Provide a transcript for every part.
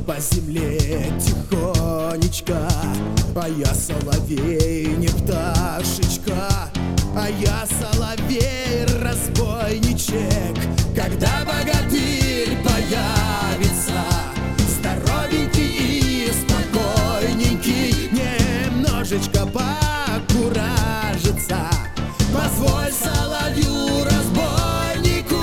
по земле тихонечко. А я соловей, не пташечка, а я соловей, разбойничек. Когда богатырь появится, здоровенький и спокойненький, немножечко покуражится, позволь соловью разбойнику.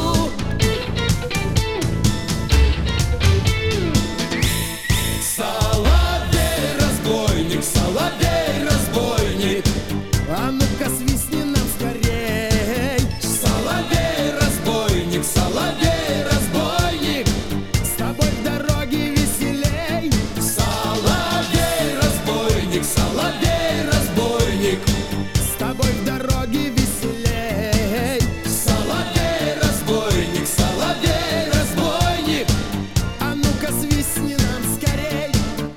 Соловей разбойник, соловей разбойник, а ну-ка свистни нам скорей. Соловей разбойник, соловей разбойник, с тобой в дороге веселей. Соловей разбойник, соловей разбойник, с тобой в дороге веселей. Соловей разбойник, соловей разбойник, а ну-ка свистни нам скорей.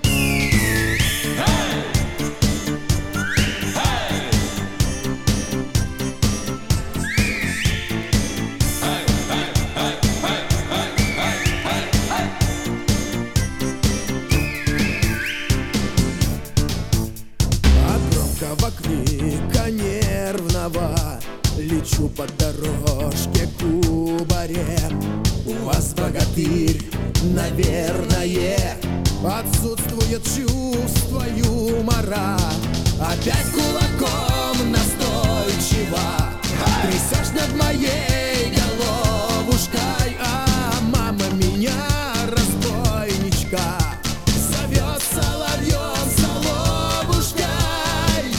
От громкого крика нервного лечу по дорожке кубарем. У вас, богатырь, наверное, отсутствует чувство юмора. Опять кулаком настойчиво трясешь над моей головушкой, а мама меня, разбойничка, зовет соловьем, соловушкой.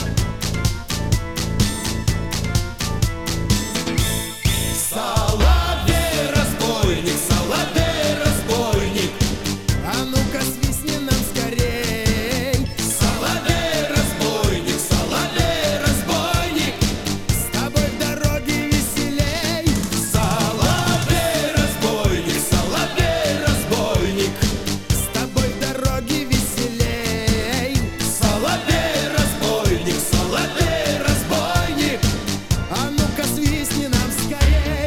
Соловей разбойник, соловей разбойник, а ну-ка свистни нам скорей. Соловей разбойник, соловей разбойник, с тобой в дороге веселей. Соловей разбойник, соловей разбойник, с тобой в дороге веселей. Соловей разбойник, соловей разбойник, а ну-ка свистни нам скорей.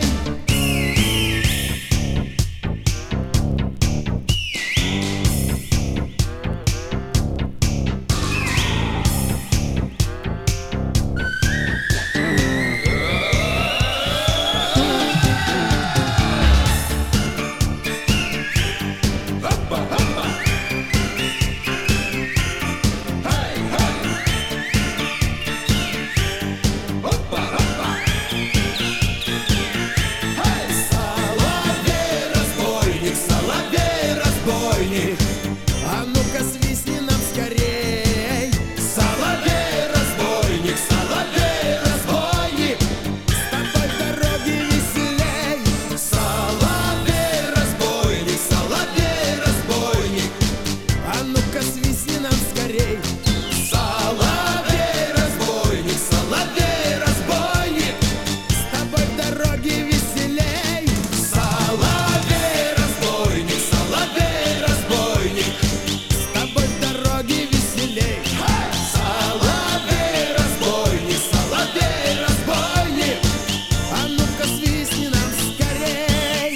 Соловей разбойник, соловей разбойник, а ну-ка свистни нам скорей. Соловей разбойник, соловей разбойник, с тобой в дороге веселей. Соловей разбойник, соловей разбойник, а ну-ка свистни нам скорей. Соловей разбойник, соловей разбойник, с тобой в дороге веселей. Соловей разбойник, соловей разбойник, с тобой в дороге веселей. Соловей разбойник, соловей разбойник, а ну-ка свистни нам скорей.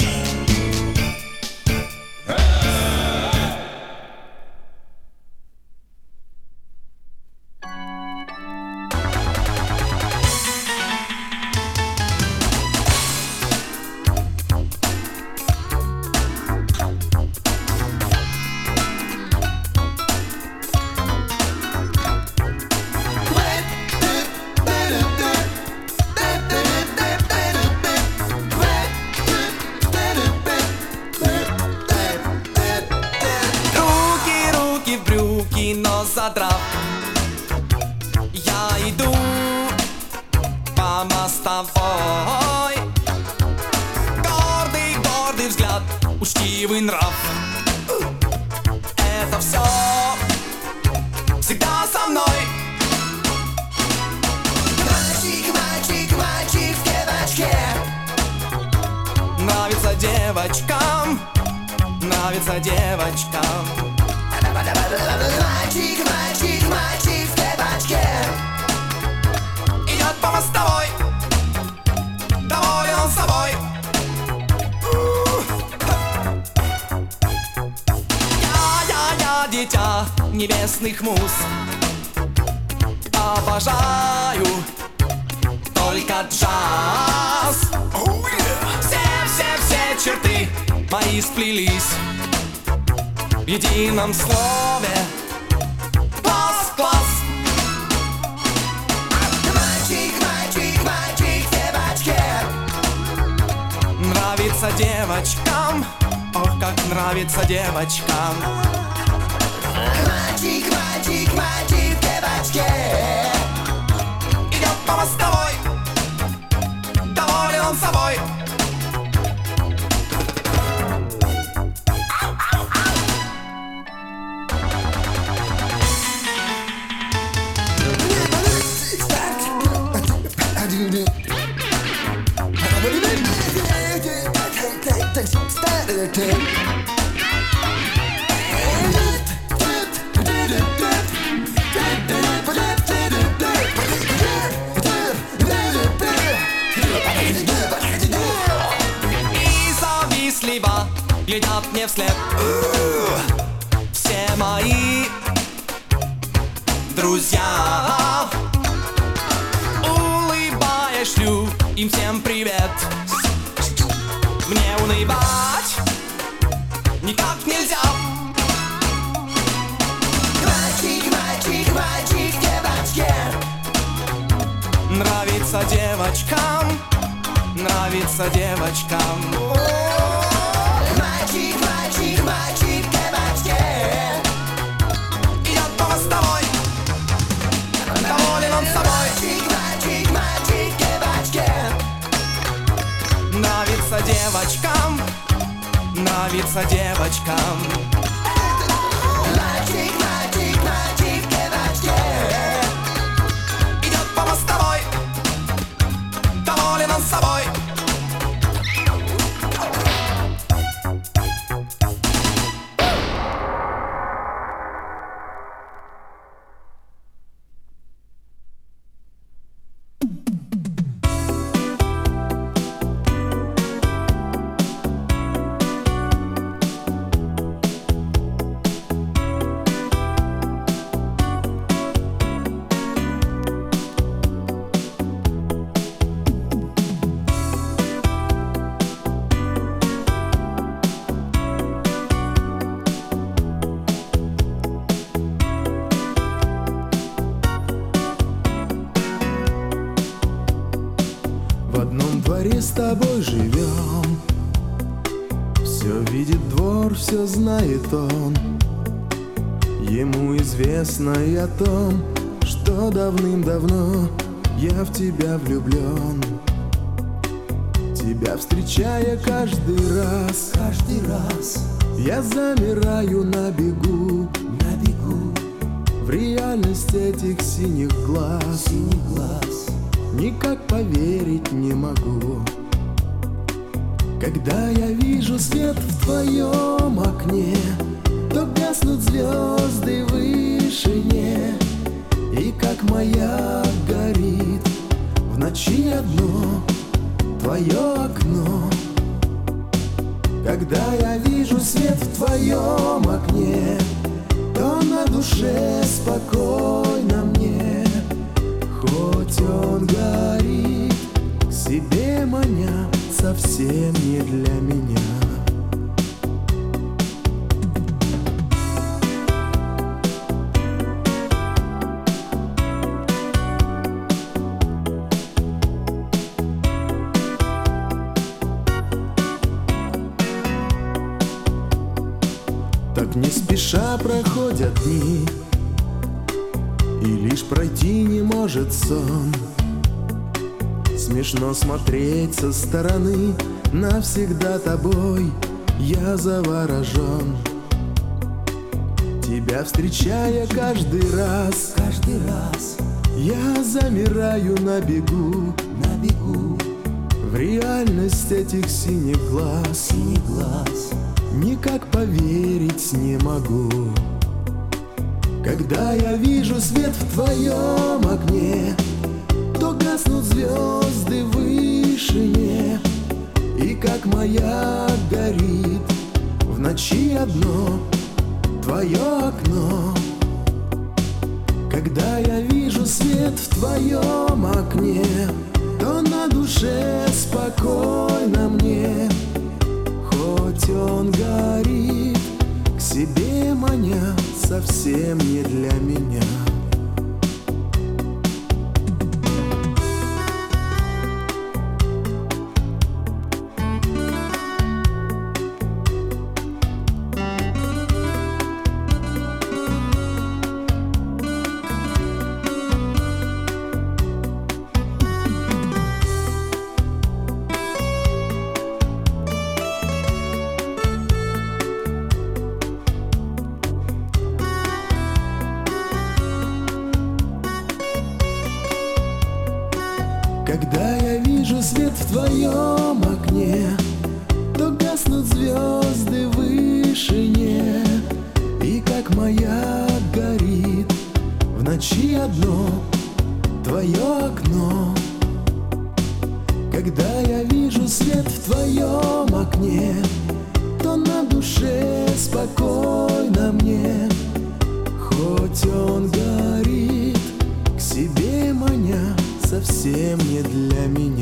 Руки в брюки, нос задрав, я иду по мостовой. Гордый, гордый взгляд, учтивый нрав, это все всегда со мной. Мальчик, мальчик, мальчик в кепочке, нравится девочкам, нравится девочкам. Мальчик, мальчик, мальчик в кепочке идет по мостовой, доволен собой. Я небесных муз. Обожаю только джаз. Все черты мои сплелись в едином слове. Класс. Мальчик, мальчик, мальчик в девочке. Нравится девочкам, ох, как нравится девочкам. Мальчик, мальчик, мальчик в девочке. Идет по мостовой, доволен он собой. И завистливо глядят мне вслед все мои друзья. Улыбаясь, шлю им всем привет. Мне унывать никак нельзя. Мальчик, мальчик, мальчик в девочке. Нравится девочкам, нравится девочкам. Мальчик, мальчик, мальчик в девочке. Идет по мостовой, доволен он собой. Мальчик, мальчик, мальчик в девочке. Нравится девочкам, нравится девочкам. Мальчик, мальчик, мальчик в девочке. Идет по мостовой, доволен он собой. В одном дворе с тобой живем. Все видит двор, все знает он. Ему известно и о том, что давным-давно я в тебя влюблен. Тебя встречая каждый раз, я замираю на бегу, в реальность этих синих глаз. Никак поверить не могу, когда я вижу свет в твоем окне, то гаснут звезды в вышине, и как маяк горит в ночи одно твое окно. Когда я вижу свет в твоем окне, то на душе спокойно мне. Хоть он горит, к себе маня, совсем не для меня. Так не спеша проходят дни, и лишь пройти не может сон. Смешно смотреть со стороны, навсегда тобой я заворожен. Тебя встречая каждый раз, я замираю на бегу, в реальность этих синих глаз. Никак поверить не могу, когда я вижу свет в твоем окне, то гаснут звезды в вышине, и как маяк горит в ночи одно твое окно. Когда я вижу свет в твоем окне, то на душе спокойно мне. Хоть он горит, к себе маня, совсем не для меня. Когда я вижу свет в твоем окне, то гаснут звезды в вышине, и как маяк горит в ночи одно твое окно. Когда я вижу свет в твоем окне, то на душе спокойно мне. Хоть он горит, к себе маня, совсем не для меня.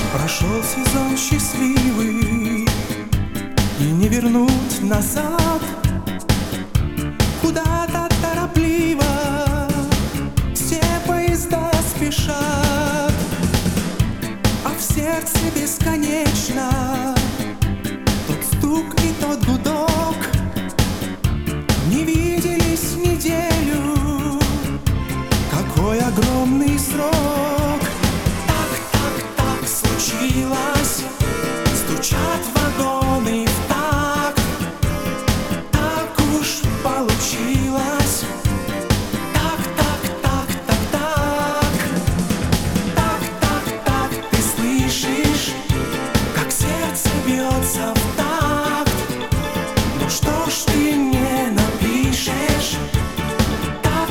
Прошел сезон счастливый, и не вернуть назад. Куда-то торопливо все поезда спешат, а в сердце бесконечно тот стук и тот гудок. Не виделись неделю, какой огромный срок. Так случилось, стучат вагоны в такт. Так уж получилось. Так, ты слышишь, как сердце бьется в такт. Ну что ж ты не напишешь? Так.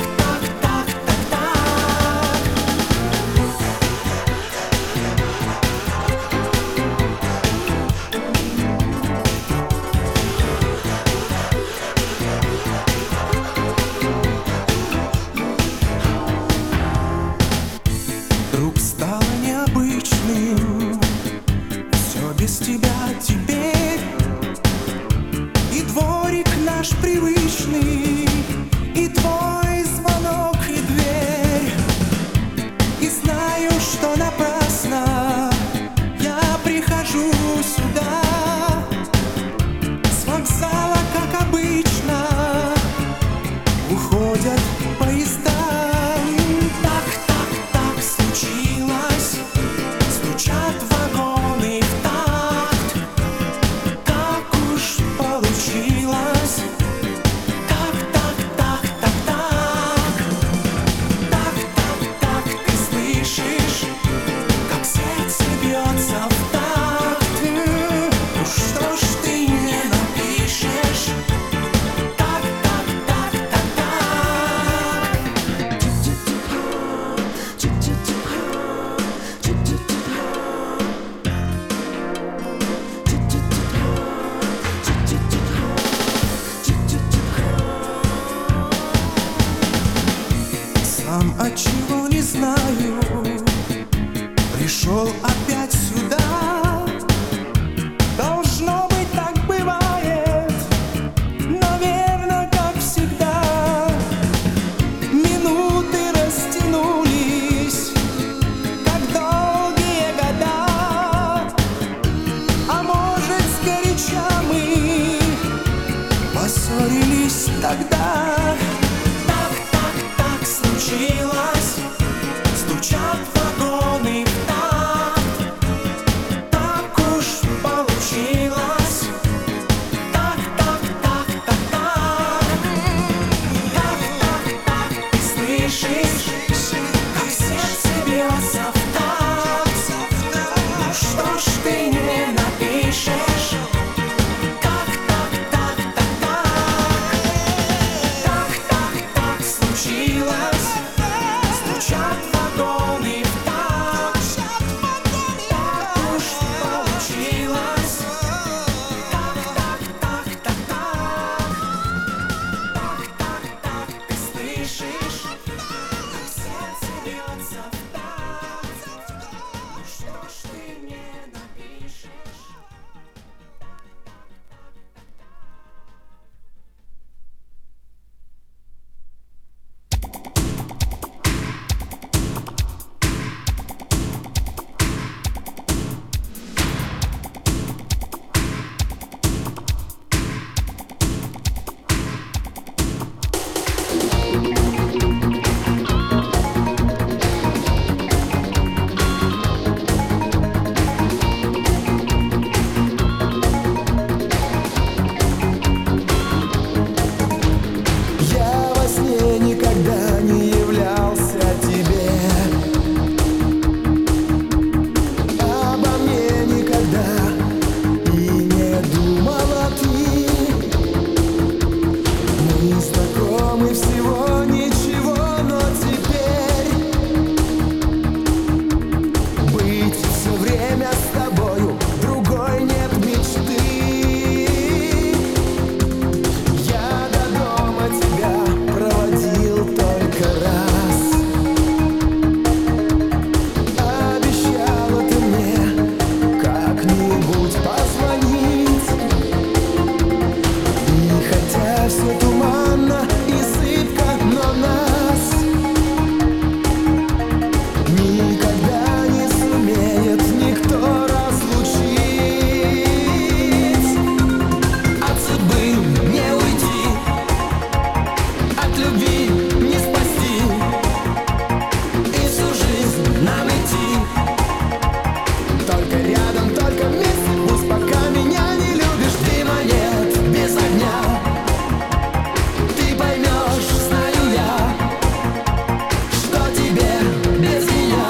Вдруг стало необычным все без тебя теперь. И дворик наш привычный, и твой звонок, и дверь. И знаю, что напрасно я прихожу сюда. С вокзала, как обычно, уходят поезда. Так случилось, стучат вагоны в такт. Так уж получилось. Так, ты слышишь, как сердце бьется в такт. Ну что ж ты не напишешь? Так. Сам отчего не знаю, пришел опять сюда. Должно быть, так бывает, наверно, как всегда. Минуты растянулись, как долгие года. А может, сгоряча мы поссорились тогда. Так случилось, стучат вагоны в такт. Так уж получилось. Так, ты слышишь, как сердце бьется в такт. Ну что ж ты не напишешь? Так случилось, стучат вагоны в такт. Так уж получилось. Ты слышишь, как сердце бьется в такт. Ну что ж ты не напишешь? Я во сне никогда не являлся тебе, обо мне никогда и не думала ты. Мы знакомы всего ничего, но теперь быть все время с тобою, другой нет мечты. Я до дома тебя проводил только раз. Обещала ты мне как-нибудь позвонить. И хотя все туманно и зыбко, но нас никогда не сумеет никто разлучить. От судьбы не уйти, от любви не спасти, и всю жизнь нам идти. Только рядом, только вместе, пусть пока меня не любишь. Дыма нет без огня, ты поймешь, знаю я, что тебе без меня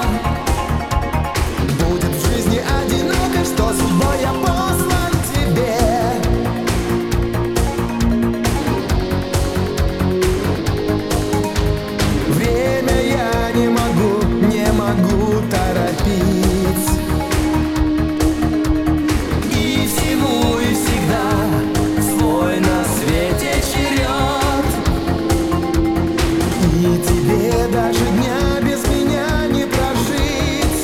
будет в жизни одиноко, что судьбой я послан тебе. Время я не могу торопить, и всему и всегда свой на свете черед. И тебе даже дня без меня не прожить.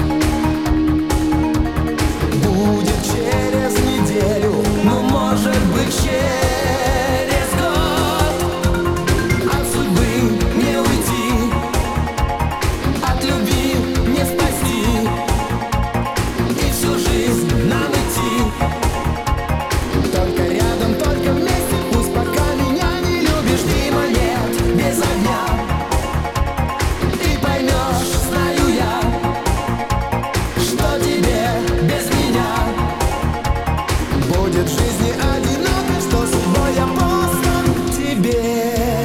Будет через неделю, ну может быть через год. От судьбы не уйти, от любви не спасти, и всю жизнь нам идти. Только рядом, только вместе, пусть пока меня не любишь. Дыма нет без огня, ты поймешь, знаю я, что тебе без меня будет в жизни одиноко, что судьбой я послан тебе.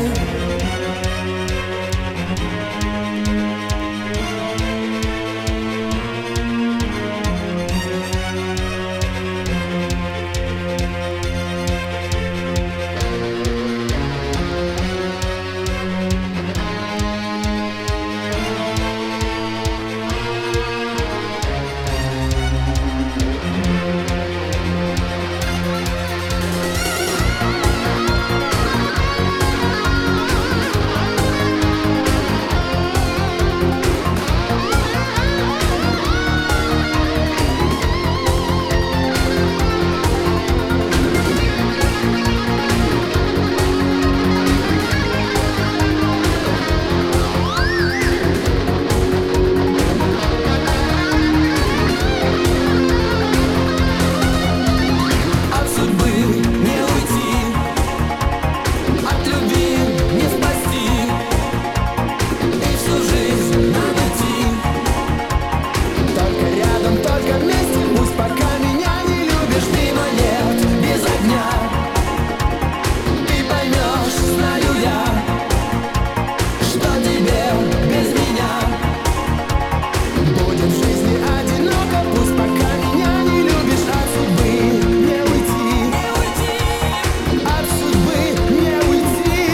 От судьбы не уйти, от любви не спасти, и всю жизнь нам идти. Только рядом, только вместе, пусть пока меня не любишь. Дыма нет без огня, ты поймешь, знаю я, что тебе без меня будет в жизни одиноко, пусть пока меня не любишь. От судьбы не уйти, от судьбы не уйти,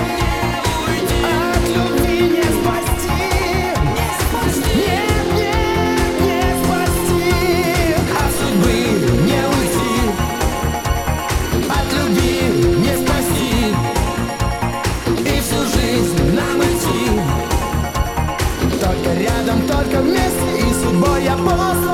от любви не спасти, нет, нет, не спасти. От судьбы не уйти, от любви не спасти, и всю жизнь нам идти. Только рядом, только вместе, и судьбой я послан.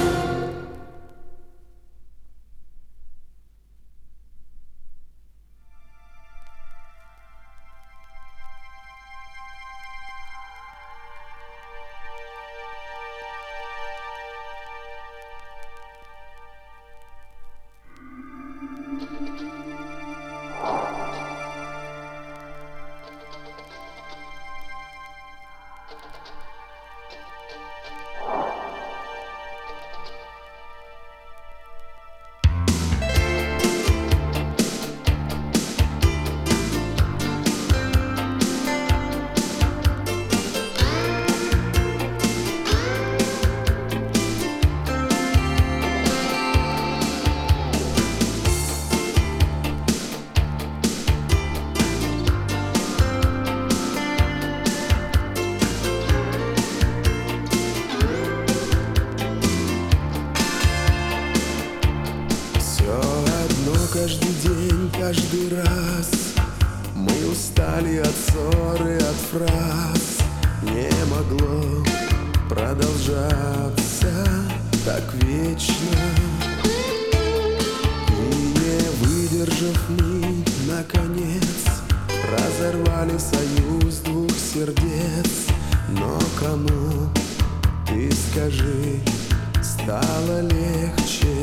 Каждый день, каждый раз мы устали от ссор и от фраз. Не могло продолжаться так вечно. И не выдержав мы, наконец, разорвали союз двух сердец. Но кому, ты скажи, стало легче?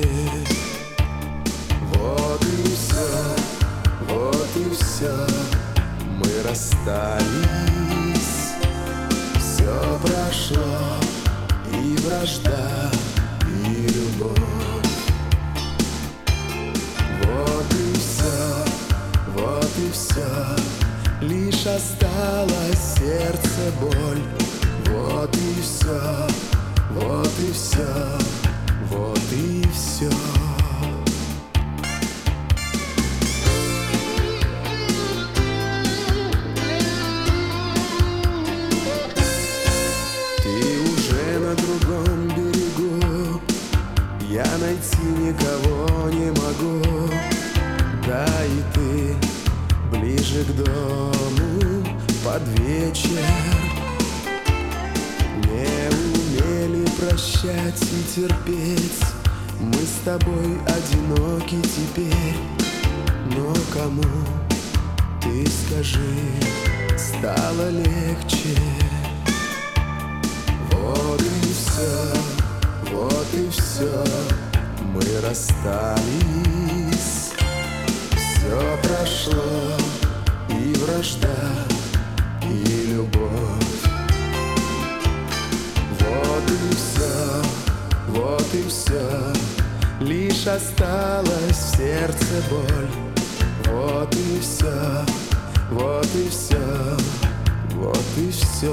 Вот и все, вот и все, мы расстались. Все прошло, и вражда, и любовь. Вот и все, лишь осталось сердце боль. Вот и все, вот и все, вот и все. Ты уже на другом берегу, я найти никого не могу. Да и ты ближе к дому под вечер. Не умели прощать и терпеть, мы с тобой одиноки теперь. Но кому, ты скажи, стало легче? Вот и все, вот и все, мы расстались. Все прошло, и вражда, и любовь. Вот и все, лишь осталась в сердце боль. Вот и все, вот и все, вот и все.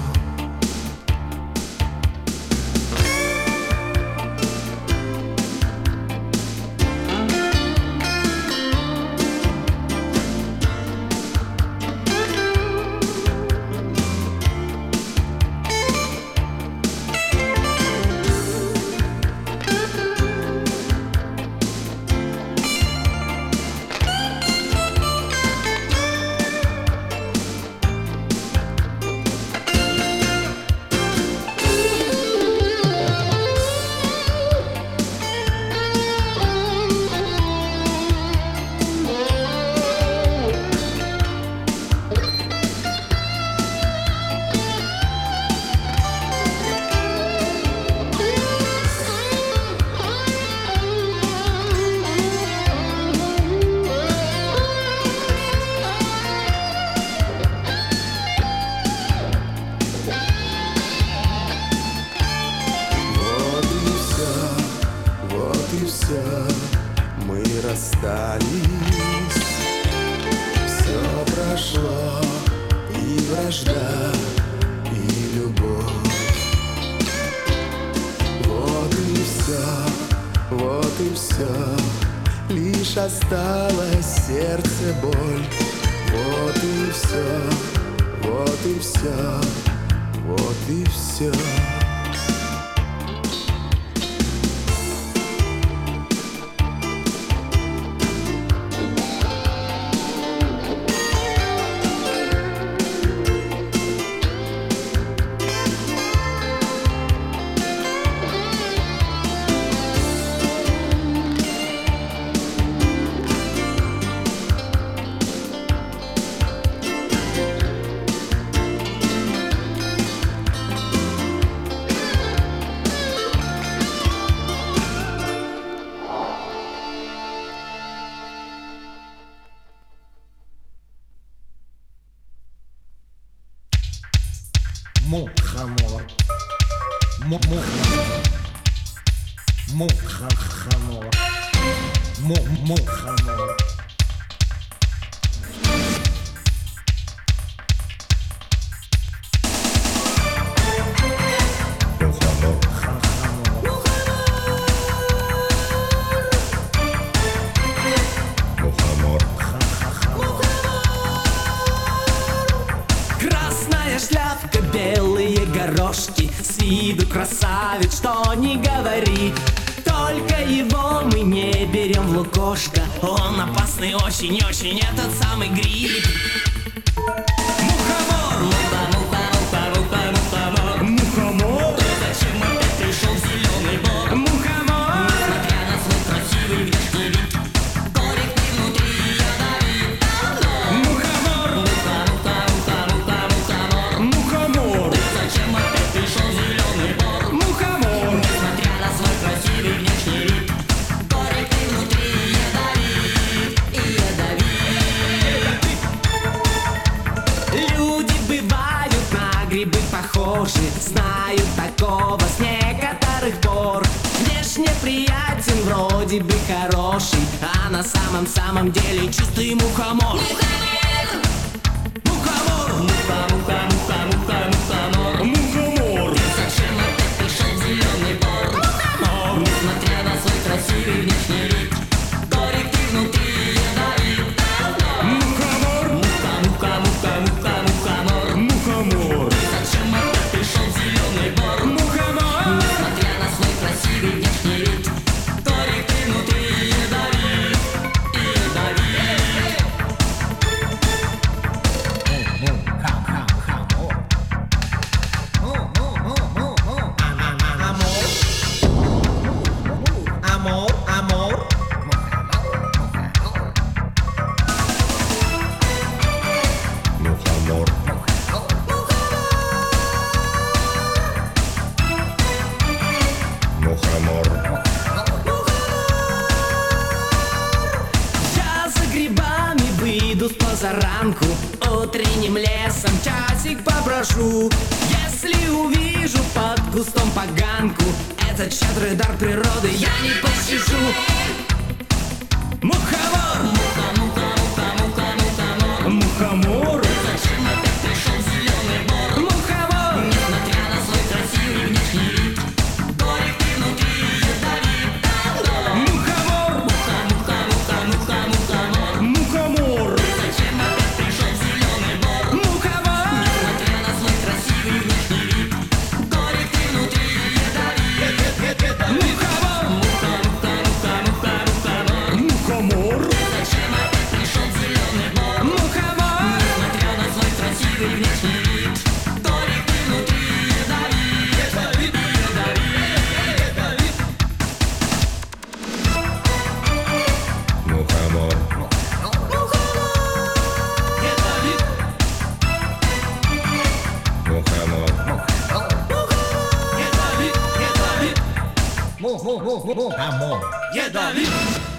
Мы расстались, все прошло, и вражда, и любовь. Вот и все, лишь осталось сердце боль. Вот и все, вот и все, вот и все. Мухомор, мухомор, мухомор. Красная шляпка, белые горошки, с виду красавец, что не говори. Только его мы не берем в лукошко, он опасный очень-очень, этот самый гриб. Мухомор, мухомор, мухомор, мухомор, ты зачем опять пришел в зеленый бор? приятен, вроде бы хороший, а на самом деле чистый мухомор. Мухомор, муха, муха, муха, муха, мухомор. Мухомор. Ты зачем опять пришел в зеленый бор? Мухомор. Несмотря на свой красивый внешний вид, горький внутри ядовит. Мухомор. Муха, муха, муха, муха, мухомор. Мухомор. Ты зачем опять пришел в зеленый бор? Мухомор. Несмотря на свой красивый внешний вид, горький внутри ядовит. Amor, amor. Мухомор. Мухомор. Я за грибами выйду с позаранку, утренним лесом часик поброшу. Если увижу под кустом поганку, этот щедрый дар природы я не пощажу. Мухомор! Муха, муха, муха, муха, мухомор. Мухомор! Зачем опять пришел в зеленый бор? Мухомор! Несмотря на свой красивый внешний вид, горький внутри ядовит. Мухомор! Муха, муха, муха, муха, мухомор. Мухомор! Зачем опять пришел в зеленый бор? Мухомор! Несмотря на свой красивый внешний вид, горький внутри ядовит. Мухомор! Муха, муха, муха, муха, мухомор. Мухомор! Зачем опять пришел в зеленый бор? Мухомор! Несмотря на свой красивый внешний вид, горький внутри ядовит. Мухомор. Мухомор. Amor. Ядовит.